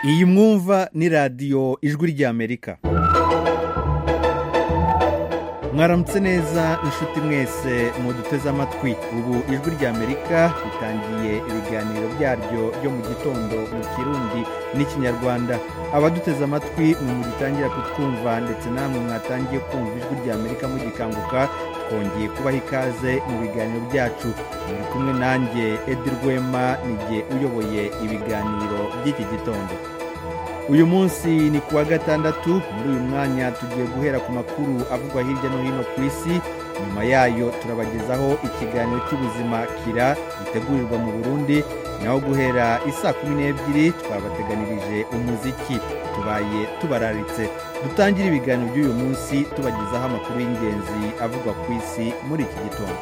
iyi mwumva ni radiyo ijwi ry'Amerika. Mwaramutse neza inshuti mwese muduteze amatwi. Ubu ijwi ry'Amerika ritangiye ibiganiro byaryo byo mu gitondo mu Kirundi n'Ikinyarwanda. Abaduteze amatwi mugitangira kutwumva ndetse namwe mwatangiye kumva ijwi ry'Amerika mugikanguka, twongeye kubaha ikaze mu biganiro byacu. Muri kumwe nanjye Edi Rwema, nijye uyoboye ibiganiro by'iki gitondo. Uyu munsi ni kuwa gatandatu. Muri uyu mwanya tugiye guhera ku makuru avugwa hirya no hino ku isi. Nyuma yayo turabagezaho ikiganiro cy'ubuzima kira gitegurirwa mu Burundi, naho guhera isaa 12 twabateganirije umuziki. Tubaye tubararitse dutangira ibiganiro by'uyu munsi tubagezaho amakuru y'ingenzi avugwa ku isi muri iki gitondo.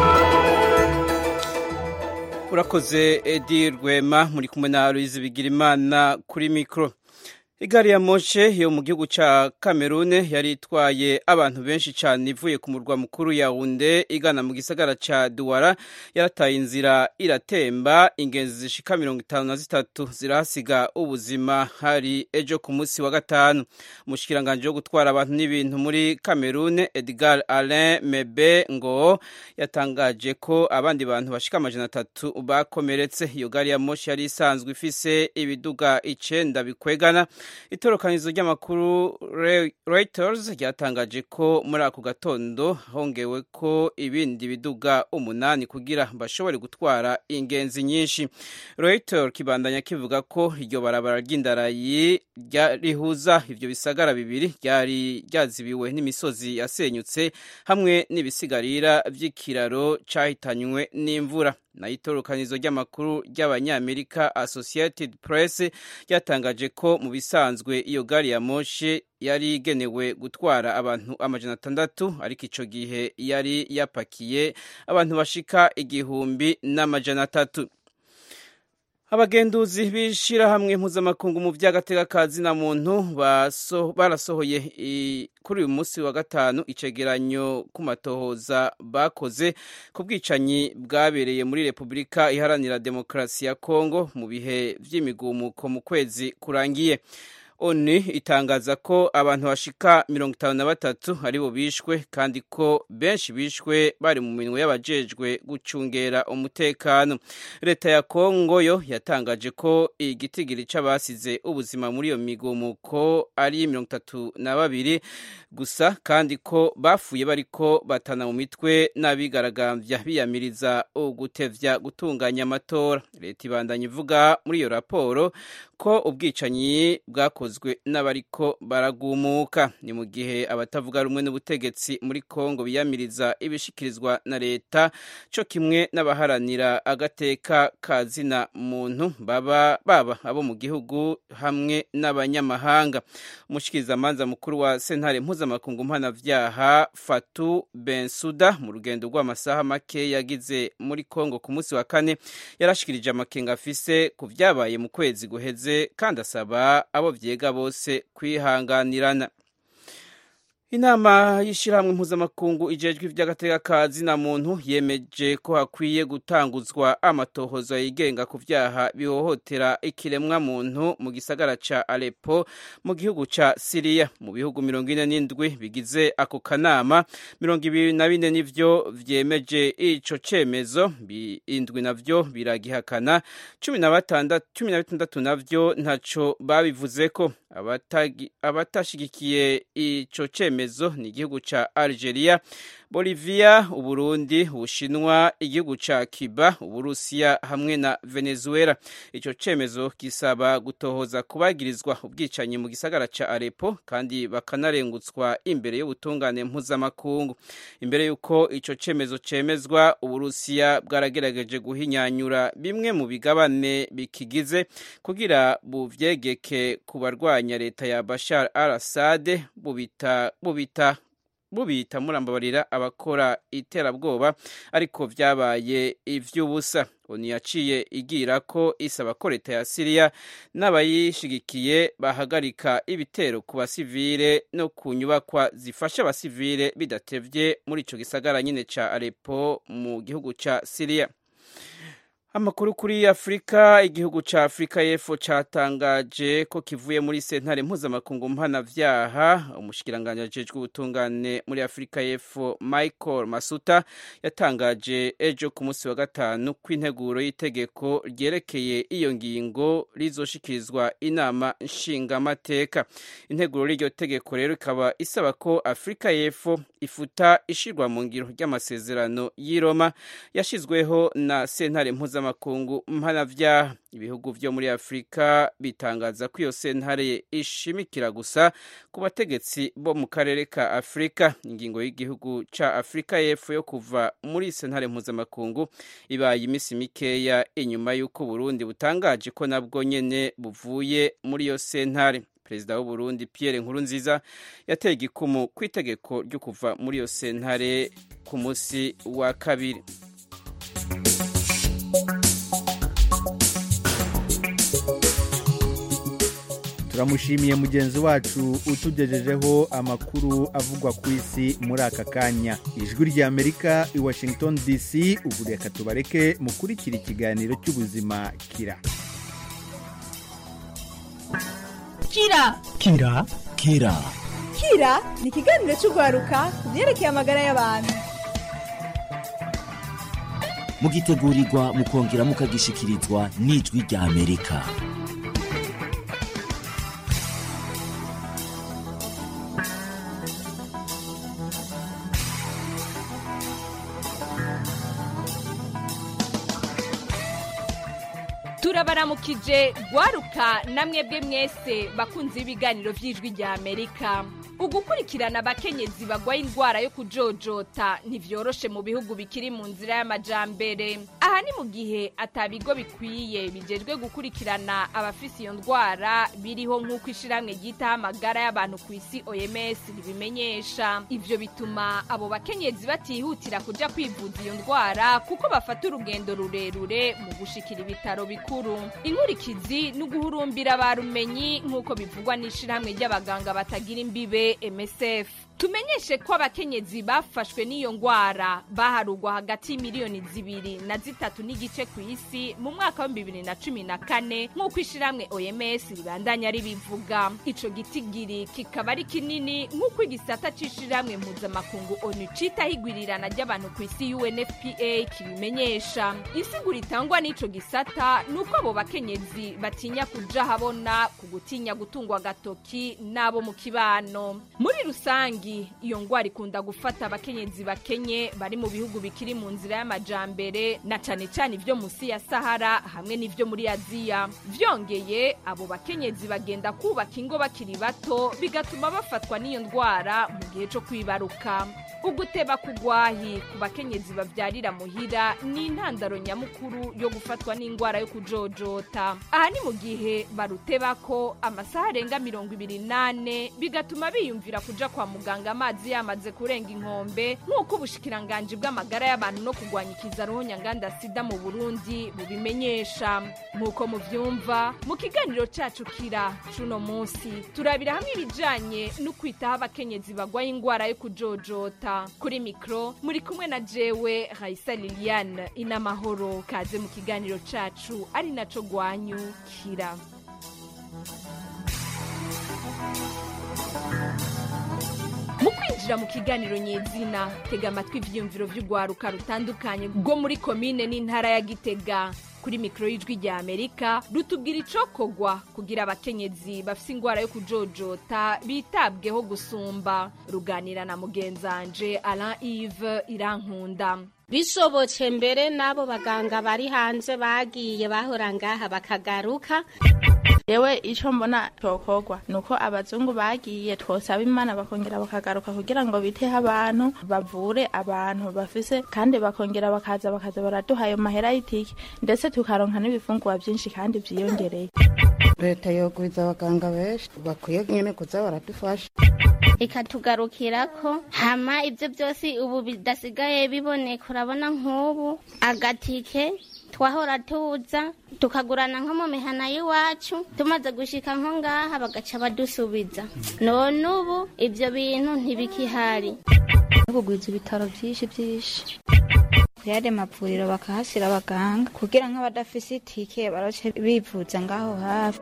Urakoze Edi Rwema, muri kumwe na Louise Bigirimana kuri mikro. Igari ya Moshe yo mu gihugu ca Cameroon yari itwaye abantu benshi cyane ivuye ku murwa mukuru Yaounde igana mu gisagara ca Douala, yarataye inzira iratemba, ingenzi zishika 53 zirahasiga ubuzima hari ejo ku munsi wa gatanu. Umushikiranganje wo gutwara abantu n'ibintu muri Cameroon, Edgar Alain Mebe ngo yatangaje ko abandi bantu bashika 300 bakomeretse. Iyo gari ya Moshe yari isanzwe ifise ibiduga 9 bikwegana. Itorokanizo ry'amakuru Reuters ryatangaje ko muri ako gatondo hongewe ko ibindi biduga 8 kugira bashobore gutwara ingenzi nyinshi. Reuters kibandanya kivuga ko iryo barabara ry'indarayi rihuza ivyo bisagara bibiri ryari ryazibiwe n'imisozi yasenyutse hamwe n'ibisigarira vy'ikiraro cahitanywe n'imvura. Na itorokanizo ry'amakuru ry'Abanyamerika Associated Press ryatangaje ko mu bisanzwe iyo gari ya Moshe yari igenewe gutwara abantu 600, ariko ico gihe yari yapakiye abantu bashika 1,300. Abagenduzi bishira hamwe mpuzamakungu mu vy'agatekakazi na muntu barasohoye kuri uyu munsi wa gatanu icegeranyo ku matohoza bakoze ku bwicanyi bwabereye muri Repubulika Iharanira Demokarasi ya Kongo mu bihe vy'imigumuko mu kwezi kurangiye. ONU itangaza ko abantu bashika 53 aribo bishwe, kandi ko benshi bishwe bari mu minwe y'abajejwe gucungera umutekano. Leta ya Kongo yo yatangaje ko igitigiri c'abasize ubuzima muri iyo migumuko ari 32 gusa, kandi ko bafuye bariko batana mu mitwe n'abigaragambya biyamiriza ugutevya gutunganya amatora. Leta ibandanya ivuga muri iyo raporo ko ubwicanyi bwakozwe n'abariko baragumuka. Ni mu gihe abatavuga rumwe n'ubutegetsi muri Kongo biyamiriza ibishikirizwa na leta, co kimwe n'abaharanira agateka kazina muntu baba abo mu gihugu hamwe n'abanyamahanga. Umushikirizamanza mukuru wa sentare mpuzamakungu mpanavyaha Fatou Bensouda mu rugendo rw'amasaha make yagize muri Kongo ku munsi wa kane yarashikirije amakenga afise ku vyabaye mu kwezi guheze, kandi asaba abo vyega bose kwihanganirana. Inama y'ishirahamwe mpuzamakungu ijejwe ivy'agatekakazi na muntu yemeje ko hakwiye gutanguzwa amatohoza yigenga ku vyaha bihohotera ikiremwa muntu mu gisagara ca Aleppo mu gihugu ca Syria. Mu bihugu 47 bigize ako kanama, 24 nivyo vyemeje ico cemezo, 7 navyo biragihakana, 16 navyo ntaco babivuzeko. Abatashigikiye ico cemezo ni igihugu ca Algeria, Bolivia, Uburundi, Ubushinwa, igihugu ca Cuba, Uburusiya hamwe na Venezuela. Ico cemezo kisaba gutohoza kubagirizwa ubwicanyi mu gisagara ca Aleppo, kandi bakanarengutswa imbere y'ubutungane mpuzamakungu. Imbere yuko ico cemezo cemezwa, Uburusiya bwaragerageje guhinyanyura bimwe mu bigabane bikigize kugira buvyegeke ku barwanya leta ya Bashar al-Assad, bubita murambabarira abakora iterabwoba, ariko vyabaye ivy'ubusa. ONU yaciye igira ko isaba ko leta ya Syria n'abayishigikiye bahagarika ibitero ku basivile no ku nyubakwa zifasha abasivile bidatevye muri ico gisagara nyine ca Aleppo mu gihugu ca Syria. Amakuru kuri Afrika, igihugu ca Afrika y'Epfo catangaje ko kivuye muri sentare mpuzamakungu mpanavyaha. Umushikiranganje ajejwe ubutungane muri Afrika y'Epfo Michael Masuta yatangaje ejo ku munsi wa gatanu kw'integuro y'itegeko ryerekeye iyo ngingo rizoshikirizwa inama nshingamateka. Integuro y'iryo tegeko rero ikaba isaba ko Afrika y'Epfo ifuta ishirwa mu ngiro ry'amasezerano y'i Roma yashizweho na sentare mpuzamakungu mpanavyaha. Ibihugu vyo muri Afrika bitangaza ko iyo sentare ishimikira gusa ku bategetsi bo mu karere ka Afrika. Ingingo y'igihugu ca Afrika y'Epfo yo kuva muri sentare mpuzamakungu ibaye imisi mikeya inyuma y'uko Burundi butangaje ko nabwo nyene buvuye muri iyo sentare. Perezida w'u Burundi Pierre Nkurunziza yateye igikumu kw'itegeko ryo kuva muri iyo sentare ku munsi wa kabiri. Turamushimiye mugenzi wacu utugejejeho amakuru avugwa ku isi muri aka kanya. Ijwi rya Amerika i Washington DC. Ubu reka tubareke mukurikira ikiganiro cy'ubuzima Kira. Kira ni ikiganiro cy'ugwaruka kubyerekeye amagara y'abantu. Mugitegurirwa mukongera mukagishikirizwa n'Ijwi rya Amerika. Turabaramukije gwaruka namwebwe mwese bakunze ibiganiro vy'Ijwi rya Amerika. Ugukurikirana abakenyezi bagwaye indwara yo kujojota ntivyoroshe mu bihugu bikiri mu nzira y'amajambere. Aha ni mu gihe atabigo bikwiye bijejwe gukurikirana abafise iyo ndwara biriho nk'uko ishiramwe ryitaho amagara y'abantu ku isi OMS ribimenyesha. Ivyo bituma abo bakenyezi batihutira kuja kwivuza iyo ndwara kuko bafata urugendo rurerure mu gushikira ibitaro bikuru. Inkurikizi n'uguhurumbira barumenyi nk'uko bivugwa n'ishiramwe ry'abaganga batagira imbibe MSF. Tumenyeshe ko abakenyezi bafashwe n'iyo ngwara baharugwa hagati y'imiliyoni 2 na 3 n'igice ku isi mu mwaka wa 2014 nk'uko ishiramwe OMS ribandanya ribivuga. Ico gitigiri kikaba ari kinini nk'uko igisata c'ishiramwe mpuzamakungu ONU citaho igwirirana ry'abantu ku isi UNFPA kibimenyesha. Insiguro itangwa n'ico gisata nuko abo bakenyezi batinya kuja habona kugutinya gutungwa gatoki nabo mu kibano. Muri rusangi iyo ngwara ikunda gufata abakenyezi bakenye bari mu bihugu bikiri mu nzira y'amajambere na cane cane ivyo musi ya Sahara hamwe n'ivyo muri Aziya. Vyongeye abo bakenyezi bagenda kubaka ingo bakiri bato bigatuma bafatwa n'iyo ndwara mu gihe cyo kwibaruka. Uguteba kugwahi ku bakenyezi bavyarira muhira ni intandaro nyamukuru yo gufatwa n'ingwara yo kujojota. Aha ni mu gihe barutebako amasaha arenga 28 bigatuma biyumvira kuja kwa muganga amazi yamaze kurenga inkombe nk'uko ubushikiranganje bw'amagara y'abantu no kugwanya ikizaruho nyanganda sida mu Burundi bubimenyesha. Nk'uko muvyumva mu kiganiro cacu Kira cuno munsi turabira hamwe ibijanye no kwitaho abakenyezi bagwaye ingwara yo kujojota. Kuri mikro muri kumwe na jewe Raisa Liliane Inamahoro. Kaze mu kiganiro cacu ari naco gwanyu Kira. Mu kwinjira mu kiganiro nyezina tega amatwi ivyumviro vy'ugwaruka rutandukanye rwo muri komine n'intara ya Gitega. Kuri mikro y'Ijwi rya Amerika rutubwira icokogwa kugira abakenyezi bafise ingwara yo kujojota bitabweho gusumba. Ruganira na mugenzanje Alain Yves Irankunda. Bishobotse mbere nabo baganga bari hanze bagiye bahora ngaha bakagaruka. Yewe ico mbona cokogwa nuko abazungu bagiye twosaba Imana bakongera bakagaruka kugira ngo biteho abantu bavure abantu bafise kandi bakongera bakaza baraduha ayo mahera y'itiki ndetse tukaronka n'ibifungwa byinshi kandi vyiyongereye. Leta yogwiza abaganga benshi bakwiye nyene kuza baradufasha ikatugarukirako hama ivyo byose ubu bidasigaye biboneka. Urabona nk'ubu agatike twahora tuza tukagurana nko mu mihana y'iwacu tumaze gushika nko ngaha bagaca badusubiza. None ubu ivyo bintu ntibikihari. Kugwiza ibitaro byinshi kuyari mavuriro bakahashira abaganga kugira nk'abadafise itike baroce bivuza ngaho hafi.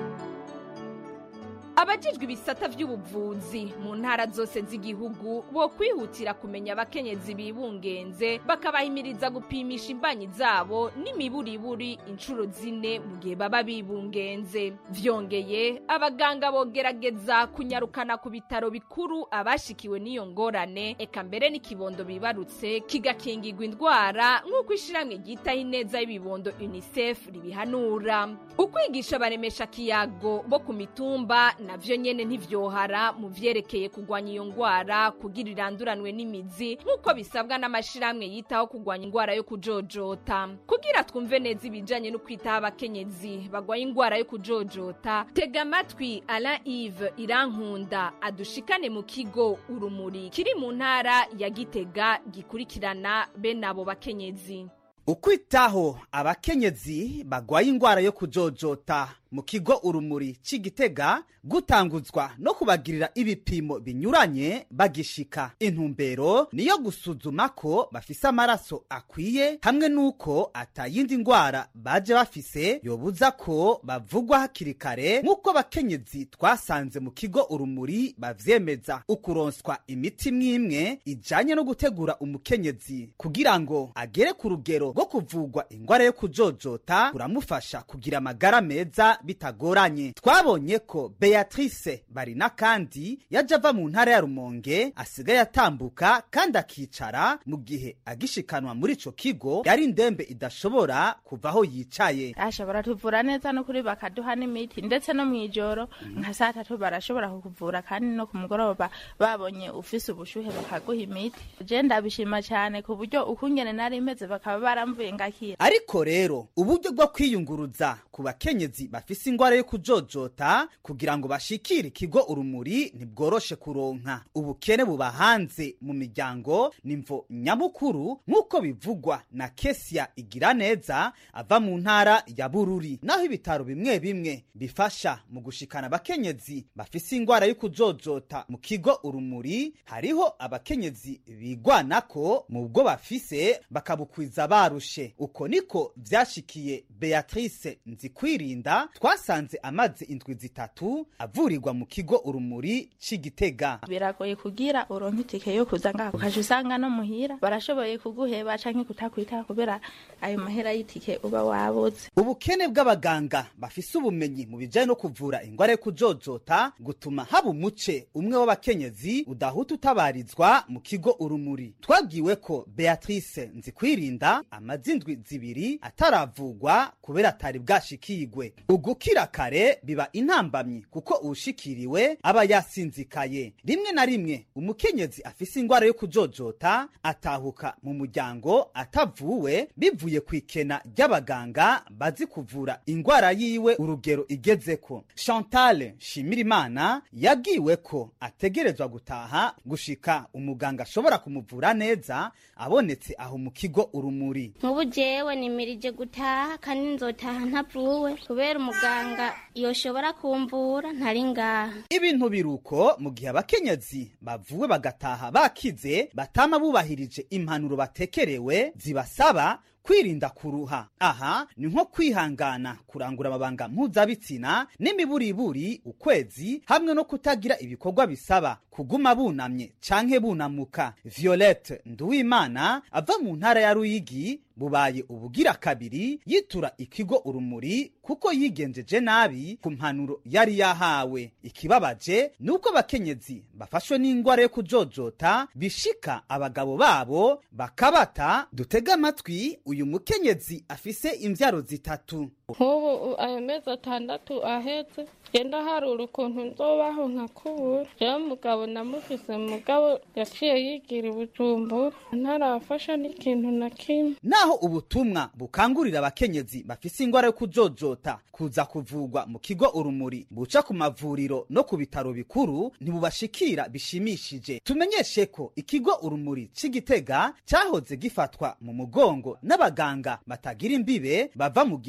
Abajijwe ibisata vy'ubuvuzi mu ntara zose z'igihugu bo kwihutira kumenya abakenyezi bibungenze bakabahimiriza gupimisha imbanyi zabo n'imiburiburi incuro 4 mu gihe baba bibungenze. Vyongeye abaganga bogerageza kunyarukana ku bitaro bikuru abashikiwe n'iyo ngorane, eka mbere n'ikibondo bibarutse kigakingirwa indwara nk'uko ishiramwe ryitaho ineza y'ibibondo UNICEF ribihanura. Ukwigisha baremesha kiyago bo ku mitumba navyo nyene ntivyohara mu vyerekeye kugwanya iyo ngwara kugira iranduranwe n'imizi nk'uko bisabwa n'amashiramwe yitaho kugwanya ingwara yo kujojota. Kugira twumve neza ibijanye no kwitaho abakenyezi bagwanya ingwara yo kujojota, tega amatwi Alain Yves Irankunda adushikane mu kigo Urumuri kiri mu ntara ya Gitega gikurikirana bene abo bakenyezi. Ukwitaho abakenyezi bagwaye ingwara yo kujojota mu kigo Urumuri c'Igitega gutanguzwa no kubagirira ibipimo binyuranye bagishika. Intumbero niyo gusuzuma ko bafise amaraso akwiye hamwe nuko atayindi ngwara baje bafise yobuza ko bavugwa hakiri kare nk'uko abakenyezi twasanze mu kigo Urumuri bavyemeza. Ukuronswa imiti mwimwe ijanye no gutegura umukenyezi kugira ngo agere ku rugero rwo kuvugwa ingwara yo kujojota kuramufasha kugira amagara meza bitagoranye. Twabonye ko Beatrice Barina kandi yaje ava mu ntara ya Rumonge asigaye atambuka kandi akicara mu gihe agishikanwa muri ico kigo yari ndembe idashobora kuvaho yicaye. Ashobora tuvura neza no kuri bakaduha n'imiti ndetse no mwijoro nka saa 3 barashobora kukuvura kandi no ku mugoroba babonye ufise ubushuhe bakaguha imiti. Je ndabishima cyane ku buryo ukungene nari imeze bakaba baramvuye ngakira. Ariko rero uburyo bwo kwiyunguruza ku bakenyezi bafise ingwara yo kujojota kugira ngo bashikire ikigo Urumuri ntibworoshe kuronka. Ubukene buba hanze mu miryango nimvo nyamukuru nk'uko bivugwa na Kesia Igiraneza ava mu ntara ya Bururi. Naho ibitaro bimwe bimwe bifasha mu gushikana abakenyezi bafise ingwara yo kujojota mu kigo Urumuri, hariho abakenyezi bigwanako mu bwo bafise bakabukwiza barushe. Uko niko vyashikiye Beatrice Nzikwirinda twasanze amaze indwi 3 avurirwa mu kigo Urumuri c'Igitega. Biragoye kugira uronke itike yo kuza ngaho ukaje usanga no muhira barashoboye kuguheba canke kutakwita kubera ayo mahera y'itike uba wabuze. Ubukene bw'abaganga bafise ubumenyi mu bijanye no kuvura ingwara yo kujojota gutuma haba umuce umwe w'abakenyezi udahuta utabarizwa mu kigo Urumuri. Twagiwe ko Beatrice Nzikwirinda amazindwi 2 ataravugwa kubera atari bwashikirwe. Ugukira kare biba intambamyi kuko ushikiriwe aba yasinzikaye. Rimwe na rimwe umukenyezi afise ingwara yo kujojota atahuka mu muryango atavuwe bivuye kwikena ry'abaganga bazi kuvura ingwara yiwe urugero igezeko. Chantal Shimirimana yagiwe ko ategerezwa gutaha gushika umuganga ashobora kumuvura neza abonetse aho mu kigo Urumuri. Nk'ubu jewe nimirije gutaha kandi nzotaha ntavuwe kubera umuganga yoshobora kumvura ntari ngaha. Ibintu biruko mu gihe abakenyezi bavuwe bagataha bakize batama bubahirije impanuro batekerewe zibasaba kwirinda kuruha. Aha ni nko kwihangana kurangura amabanga mpuzabitsina n'imiburiburi ukwezi hamwe no kutagira ibikorwa bisaba kuguma bunamye canke bunamuka. Violette Nduwimana ava mu ntara ya Ruyigi bubaye ubugira kabiri yitura ikigo Urumuri kuko yigenjeje nabi ku mpanuro yari yahawe. Ikibabaje nuko abakenyezi bafashwe n'ingwara yo kujojota bishika abagabo babo bakabata. Dutega amatwi uyu mukenyezi afise imvyaro 3. Nk'ubu ayo mezi 6 ahetse genda harura ukuntu nzobaho nkakubura. Jewe mugabo namufise mugabo yaciye yigira Bujumbura ntarafasha n'ikintu na kimwe. Naho ubutumwa bukangurira abakenyezi bafise ingwara yo kujojota kuza kuvugwa mu kigo Urumuri buca ku mavuriro no ku bitaro bikuru ntibubashikira bishimishije. Tumenyeshe ko ikigo Urumuri c'Igitega cyahoze gifatwa mu mugongo n'abaganga batagira imbibe bava mu gihugu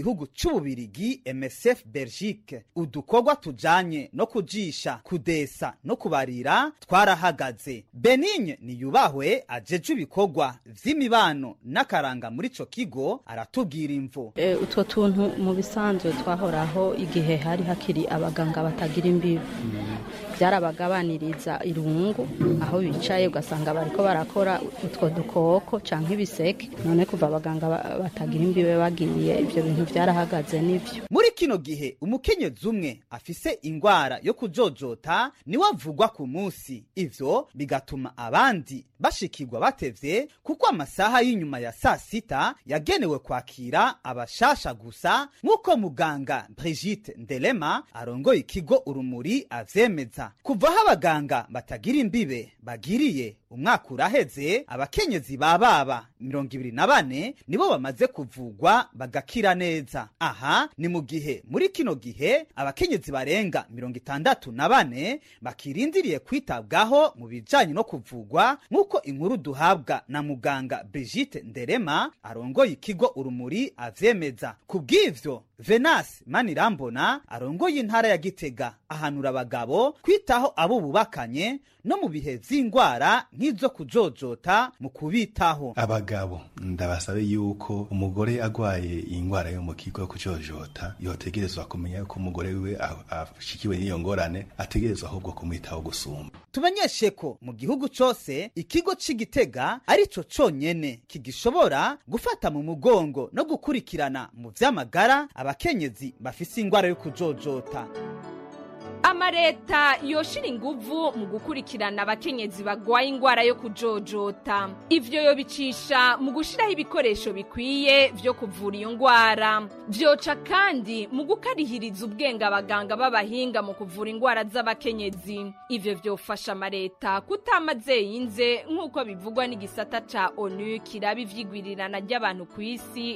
c'ububirigi MSF Belgique. Udukorwa tujanye no kujisha, kudesa no kubarira twarahagaze. Benigne Niyubahwe ajeje ibikorwa vy'imibano n'akaranga muri ico kigo aratubwira imvo. Utwo tuntu mu bisanzwe twahoraho igihe hari hakiri abaganga batagira imbibi. Byarabagabaniriza irungu aho bicaye ugasanga bariko barakora utwo dukoko canke ibiseke. None kuva abaganga batagira imbibe bagiye ivyo bintu byarahagaze nivyo. Muri kino gihe umukenyezi umwe afise ingwara yo kujojota niwe avugwa ku munsi. Ivyo bigatuma abandi bashikirwa batevye kuko amasaha y'inyuma ya saa sita yagenewe kwakira abashasha gusa, nk'uko muganga Brigitte Ndelema arongoye ikigo Urumuri avyemeza. Kuvaho abaganga batagira imbibe bagiriye umwaka uraheze, abakenyezi bababa 24 nibo bamaze kuvugwa bagakira neza. Aha ni mu gihe muri kino gihe abakenyezi barenga 64 bakirindiriye kwitabwaho mu bijanye no kuvugwa, nk'uko inkuru duhabwa na muganga Brigitte Nderema arongoye ikigo Urumuri avyemeza. Kubw'ivyo Venance Manirambona arongoye intara ya Gitega ahanura abagabo kwitaho abo bubakanye no mu bihe vy'ingwara nk'izo kujojota mu kubitaho. Abagabo ndabasabe yuko umugore agwaye ingwara yo mu kigo yo kujojota yotegerezwa kumenya yuko umugore wiwe ashikiwe n'iyo ngorane ategerezwa ahubwo kumwitaho gusumba. Tumenyeshe ko mu gihugu cose ikigo c'Igitega arico conyene kigishobora gufata mu mugongo no gukurikirana mu vy'amagara abakenyezi bafise ingwara yo kujojota. Amareta yoshira inguvu mu gukurikirana abakenyezi bagwaye ingwara yo kujojota. Ivyo yobicisha mu gushiraho ibikoresho bikwiye vyo kuvura iyo ngwara. Vyoca kandi mu gukarihiriza ubwenge abaganga b'abahinga mu kuvura ingwara z'abakenyezi. Ivyo vyofasha amareta kutamaze yinze nk'uko bivugwa n'igisata ca ONU kiraba ivyigwirirana ry'abantu ku isi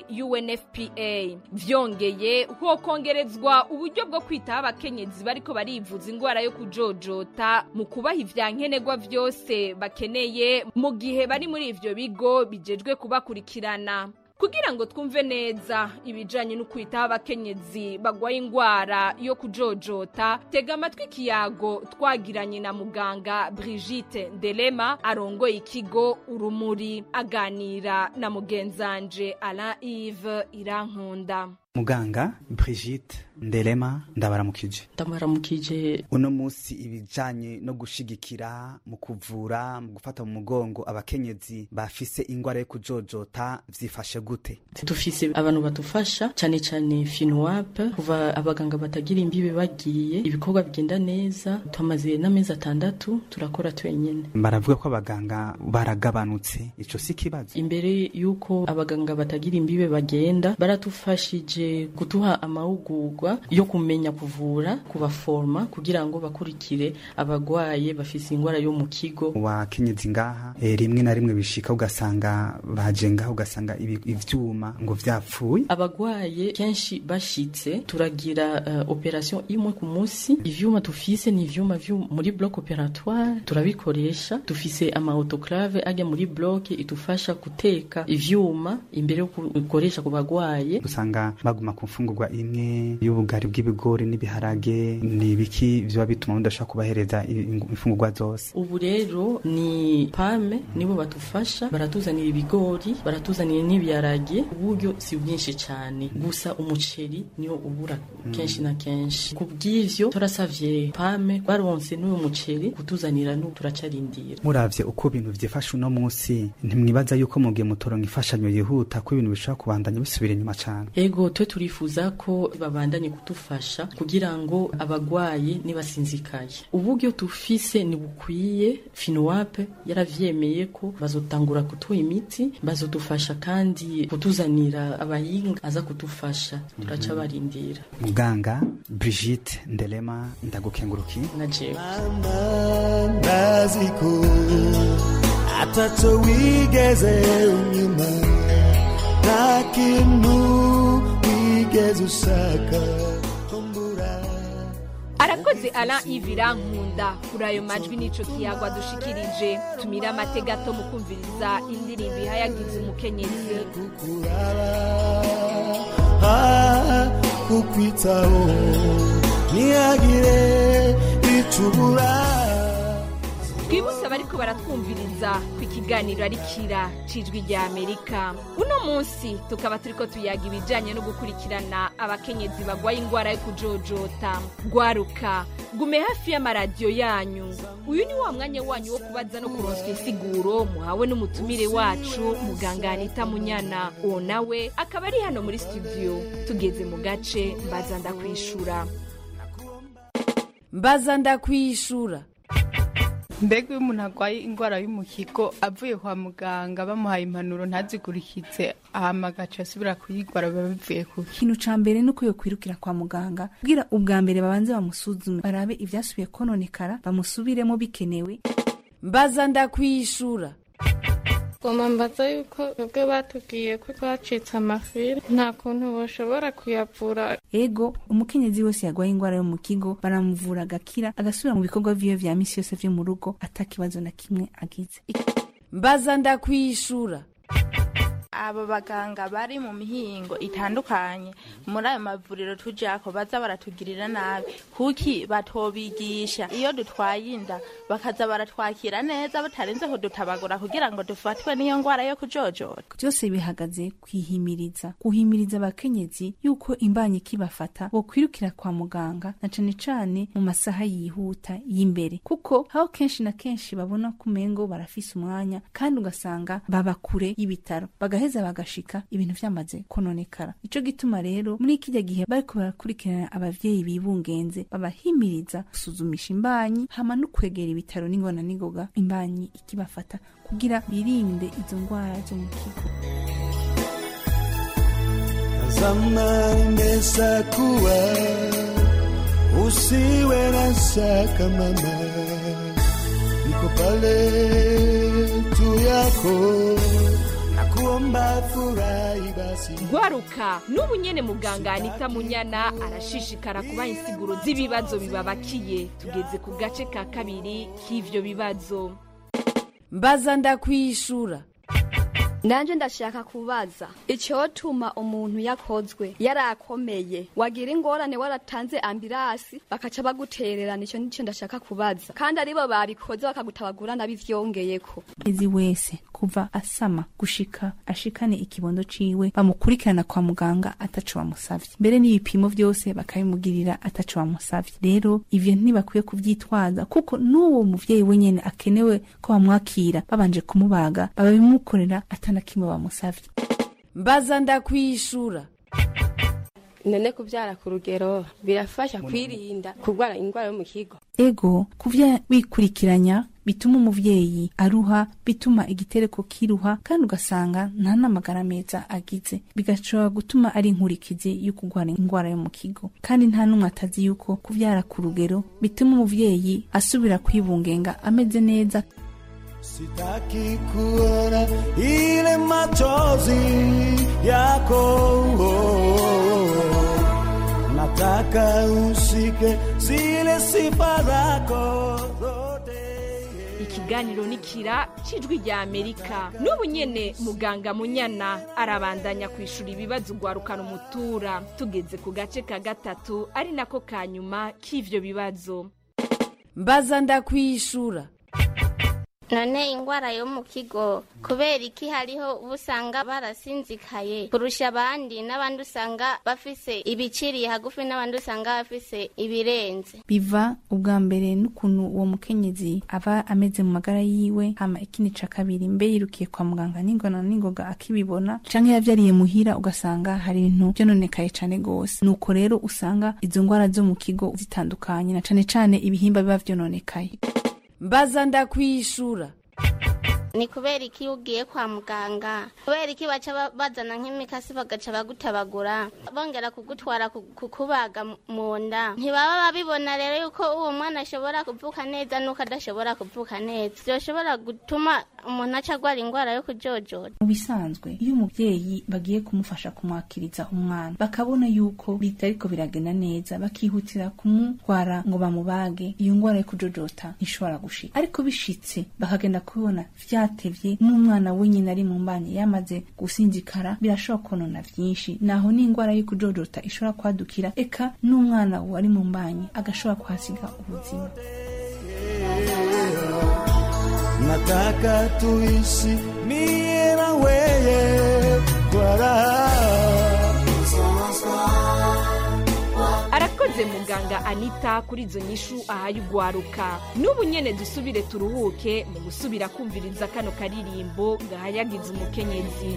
UNFPA. Vyongeye hokongerezwa uburyo bwo kwitaho abakenyezi bariko barivuza ingwara yo kujojota mu kubaha ivyankenerwa vyose bakeneye mu gihe bari muri ivyo bigo bijejwe kubakurikirana. Kugira ngo twumve neza ibijanye no kwitaho abakenyezi bagwaye ingwara yo kujojota, tega amatwi ikiyago twagiranye na muganga Brigitte Ndelema arongoye ikigo Urumuri aganira na mugenzanje Alain Yves Irankunda. Muganga Brigitte Ndelema ndabaramukije. Ndabaramukije. Uno musi ibijanye no gushigikira mu kuvura mu gufata mu mugongo abakenyezi bafise ingwara yo kujojota vyifashe gute? Dufise abantu batufasha cyane cyane FINUAP, kuva abaganga batagira imbibe bagiye ibikorwa bigenda neza. Twamaze n'amezi 6 turakora twenyene. Baravuga ko abaganga baragabanutse, ico si kibazo. Imbere yuko abaganga batagira imbibe bagenda baratufashije kutuha amahugurwa yo kumenya kuvura, kubaforma kugira ngo bakurikire abagwaye bafise ingwara yo mu kigo. Wakenyezi ngaha rimwe na rimwe bishika ugasanga baje ngaha ugasanga ivyuma ngo vyapfuye. Abagwaye kenshi bashitse turagira operation imwe ku munsi. Ivyuma tufise ni ivyuma vyo muri bloc operatoire turabikoresha. Tufise ama autoclave ajya muri bloc itufasha guteka ivyuma imbere yo gukoresha ku bagwaye. Usanga baguma kumfungurwa imwe y'ubugari bw'ibigori n'ibiharage, ni biki vyo bituma ndashaka kubahereza imfungurwa zose. Ubu rero ni PAME nibo batufasha, baratuzanira ibigori, baratuzanira n'ibiharage. Uburyo si bwinshi cyane, gusa umuceri niyo ubura kenshi na kenshi. Kubw'ivyo turasavye PAME baronse n'uwo muceri kutuzanira no turacarindira. Muravye uko ibintu vyifasha uno munsi, ntimwibaza yuko mugiye mutoronka ifashanyo yihuta ko ibintu bishobora kubandanya bisubira inyuma cyane? Ego twe turifuza ko babandanye kutufasha kugira ngo abagwaye nibasinzikaye. Uburyo tufise ni bukwiye. FINUAP yaravyemeye ko bazotangura kutuha imiti, bazodufasha kandi kutuzanira abahinga aza kutufasha. Turaca barindira. Muganga Brigitte Ndelema ndagukenguruki. Naje naziko atato wigeze unyuma takintu wigeze usaka. Arakoze Alain Yves Irankunda. Irankunda kuri ayo majwi n'ico kiyagwa dushikirije. Tumira amategato mu kumviriza indirimbo ihayagiza umukenyezi. Kukwitaho ntihagire icubura. Twibutse abariko baratwumviriza ku ikiganiro ari kira cijwi rya Amerika. Uno munsi tukaba turiko tuyaga ibijanye no gukurikirana abakenyezi bagwaye ingwara yo kujojota. Gwaruka, gume hafi y'amaradiyo yanyu. Uyu ni wa mwanya wanyu wo kubaza no kuronswa insiguro muhawe n'umutumire wacu muganga Anita Munyana. Uwo nawe akaba ari hano muri studio. Tugeze mu gace mbaza ndakwishura. Mbaza ndakwishura. Mbega iyo umuntu arwaye ingwara y'umukigo avuye kwa muganga bamuhaye impanuro ntazikurikize hama agaca asubira kuyigwara biba bivuye kuki? Ikintu ca mbere nuko yo kwirukira kwa muganga kugira ubwa mbere babanze bamusuzume barabe ivyasubiye kononekara bamusubiremo bikenewe. Mbaza ndakwishura. Goma mbaza yuko ubwe batubwiye ko twacitse amafiri nta kuntu boshobora kuyavura. Ego umukenyezi wese yagwaye ingwara yo mu kigo baramuvura agakira agasubira mu bikorwa vyiwe vya misi yose vyo mu rugo atakibazo na kimwe agize. Mbaza ndakwishura. Abo baganga bari mu mihingo itandukanye muri ayo mavuriro tujako baza baratugirira nabi kuki batobigisha iyo dutwaye inda bakaza baratwakira neza batarenze kudutabagura kugira ngo dufatwe n'iyo ngwara yo kujojota. Byose bihagaze kuhimiriza abakenyezi yuko imbanyi kibafata bo kwirukira kwa muganga na cane cane mu masaha yihuta y'imbere kuko aho kenshi na kenshi babona kumengo barafise umwanya kandi ugasanga baba kure y'ibitaro bagaheza bagashika ibintu vyamaze kononekara. Ico gituma rero muri kijya gihe bariko barakurikirana abavyeyi bibungenze babahimiriza gusuzumisha imbanyi hama no kwegera ibitaro n'ingona n'ingoga imbanyi ikibafata kugira birinde izo ngwara zo mu kigo. Zamani imesakuwa usiwe na shaka mama, niko pale tu yako. Gwaruka n'ubu nyene muganga Anita Munyana arashishikara kubaha insiguro z'ibibazo bibabakiye. Tugeze ku gace ka kabiri k'ivyo bibazo. Mbaza ndakwishura. Nanje ndashaka kubaza icotuma umuntu yakozwe yarakomeye wagira ingorane waratanze ambirasi bakaca bagutererana. Ico nico ndashaka kubaza kandi aribo babikoze bakagutabagura nabivyongeyeko. Ezi wese kuva asama gushika ashikane ikibondo ciwe bamukurikirana kwa muganga ataco bamusavye mbere n'ibipimo vyose bakabimugirira ataco bamusavye. Rero ivyo ntibakwiye kuvyitwaza kuko n'uwo muvyeyi wenyene akenewe ko bamwakira babanje kumubaga babimukorera atana kimwe bamusavye. Mbaza ndakwishura. None kuvyara ku rugero birafasha kwirinda kurwara ingwara yo mu kigo? Ego kuvya wikurikiranya bituma umuvyeyi aruha, bituma igitereko kiruha kandi ugasanga nta namagara meza agize, bigashobora gutuma ari inkurikizi yo kurwara ingwara yo mu kigo. Kandi nta numwe atazi yuko kuvyara ku rugero bituma umuvyeyi asubira kwibungenga ameze neza. Sitaki kuona ile machozi yako, nataka usike zile sifa zako zote. Ikiganiro nikira cijwi rya Amerika. N'ubu nyene muganga Munyana arabandanya kwishura ibibazo gwarukana umutura. Tugeze ku gace ka gatatu ari nako kanyuma k'ivyo bibazo. Mbaza ndakwishura. None ingwara yo mu kigo kubera iki hariho ubusanga barasinzikaye kurusha abandi n'abandi usanga bafise ibiciriye hagufi n'abandi usanga bafise ibirenze? Biva ubwa mbere n'ukuntu uwo mukenyezi aba ameze mu magara yiwe, hama ikindi ca kabiri mbe yirukiye kwa muganga n'ingona n'ingoga akibibona canke yavyariye muhira ugasanga hari ibintu vyononekaye cane gose. Nuko rero usanga izo ngwara zo mu kigo zitandukanye na cane cane ibihimba biba vyononekaye. Mbaza ndakwishura. ni kubera iki ugiye kwa muganga, kubera iki baca bazana nk'imikasi bagaca bagutabagura bongera kugutwara kukubaga mu nda. Ntibaba babibona rero yuko uwo mwana ashobora kuvuka neza nuko adashobora kuvuka neza, byoshobora gutuma umuntu aca agwara ingwara yo kujojota. Mu bisanzwe iyo umuvyeyi bagiye kumufasha kumwakiriza umwana bakabona yuko bitariko biragenda neza, bakihutira kumutwara ngo bamubage, iyo ngwara yo kujojota ntishobora gushika. Ariko bishitse bakagenda kubona vyatevye n'umwana wenyine ari mu mbanye yamaze gusinzikara, birashobora konona vyinshi, naho n'ingwara yo kujojota ishobora kwadukira, eka n'umwana wari mu mbanye agashobora kuhasiga ubuzima. Nataka tuishi mie na wewe kwa raha. Arakoze muganga Anita kuri izo nyishu ahaye ugwaruka. N'ubu nyene dusubire turuhuke mu gusubira kumviriza kano karirimbo gahayagiza umukenyezi.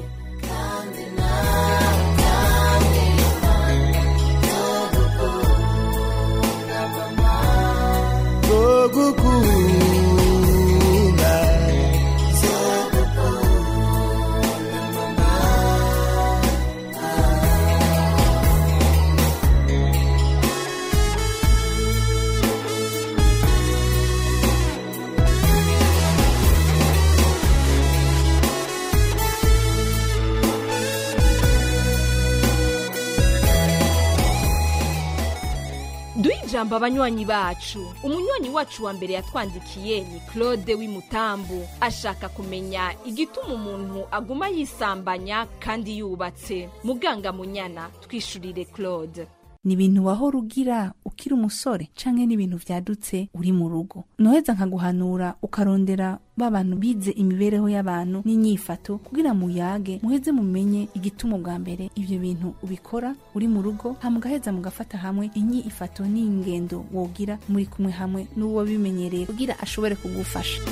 Duijamba abanywanyi bacu. Umunywanyi wacu wa mbere yatwandikiye ni Claude w'imutambu, ashaka kumenya igituma umuntu aguma yisambanya kandi yubatse. Muganga Munyana, twishurire Claude. Ni ibintu wahora ugira ukiri umusore canke ni ibintu vyadutse uri mu rugo? Noheza nkaguhanura ukarondera babantu bize imibereho y'abantu n'inyifato kugira muyage muheze mumenye igituma bwa mbere ivyo bintu ubikora uri mu rugo, hamugaheza mugafata hamwe inyifato n'ingendo wogira muri kumwe hamwe n'uwo bimenyereye kugira ashobore kugufasha.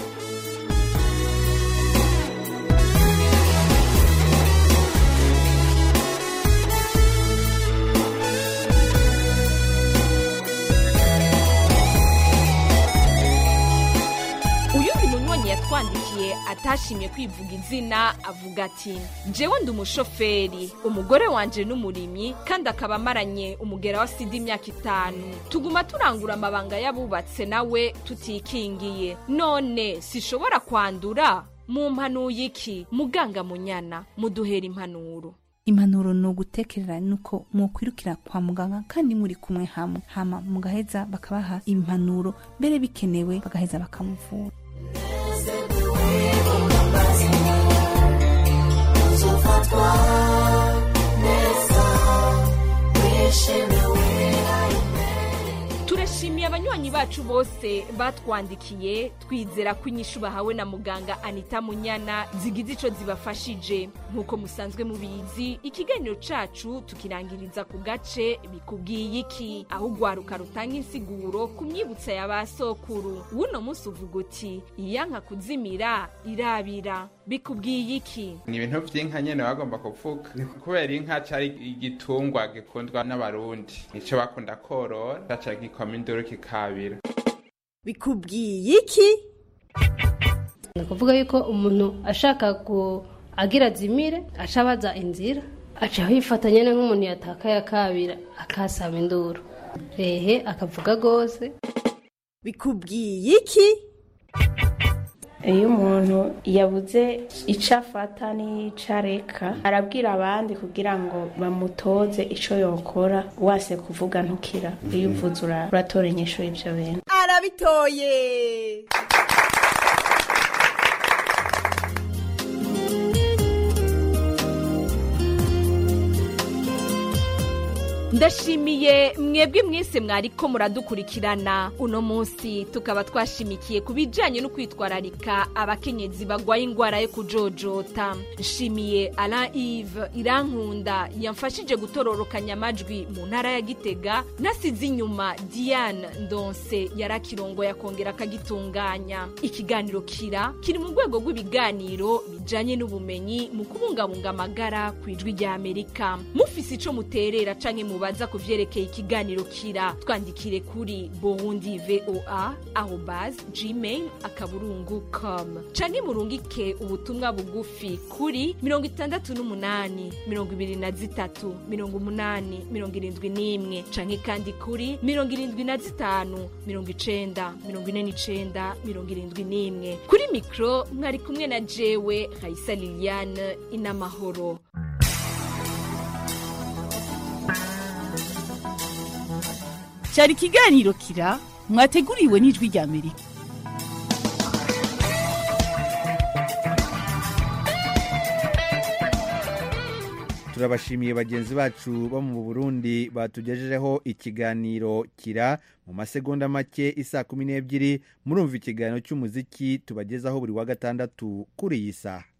Yatwandikiye atashimye kwivuga izina avuga ati jewe ndi umushoferi, umugore wanje n'umurimyi kandi akaba amaranye umugera wa sida imyaka 5. Tuguma turangura amabanga yabubatse nawe tutikingiye, none sishobora kwandura. Mu mpanuye iki? Muganga Munyana, muduhera impanuro. Impanuro no gutekerera nuko mwokwirukira kwa muganga kandi muri kumwe hamwe, hama mugaheza bakabaha impanuro, mbere bikenewe bagaheza bakamuvura. Turashimiye abanywanyi bacu bose batwandikiye, twizera ko inyishu bahawe na muganga Anita Munyana zigize ico zibafashije. Nkuko musanzwe mubizi, ikiganiro cacu tukirangiriza ku gace bikubwiye iki, aho ugwaruka rutanga insiguro ku myibutsa y'abasokuru. Wuno musi uvuga uti iyanka kuzimira irabira. Bikubwiye iki? Ni ibintu vy'inka nyene bagomba kuvuga, kubera inka cari igitungwa gikundwa n'abarundi, nico bakunda korora, gaca gikoma induru kikabira. Bikubwiye iki? Ni kuvuga yuko umuntu ashaka agira zimire acabaza inzira, aca hifata nyene nk'umuntu yatakaye akabira akasaba induru, akavuga gose. Bikubwiye iki? Iyo umuntu yabuze ico afata n'ico areka, arabwira abandi kugira ngo bamutoze ico yokora, wase kuvuga ntukira. Iyo uvuze uratora inyishu y'ivyo bintu. Arabitoye! Ndashimiye mwebwe mwese mwariko muradukurikirana. Uno munsi tukaba twashimikiye kubijanye no kwitwararika abakenyezi bagwaye ingwara yo kujojota. Nshimiye Alain Yves Irankunda yamfashije gutororokanya amajwi mu ntara ya Gitega, nasize inyuma Diane Ndonse yarakirongo yakongera akagitunganya. Ikiganiro kiri mu rwego rw'ibiganiro bijanye n'ubumenyi mu kubungabunga amagara ku ijwi rya Amerika. Mufise ico muterera canke mubaza ku vyerekeye ikiganiro kira, twandikire kuri burundivoa@gmail.com canke murungike ubutumwa bugufi kuri 68 23 80 71 canke kandi kuri 75 90 49 71. Kuri mikro mwari kumwe na jewe Raisa Liliane Inamahoro. Cyari ikiganiro kira mwateguriwe n'ijwi rya Amerika. turabashimiye bagenzi bacu bo mu Burundi batugejejeho ikiganiro kira. Mu masegonda make isa 12 murumva ikiganiro cy'umuziki tubagezaho buri wa gatandatu kuri iyi saha.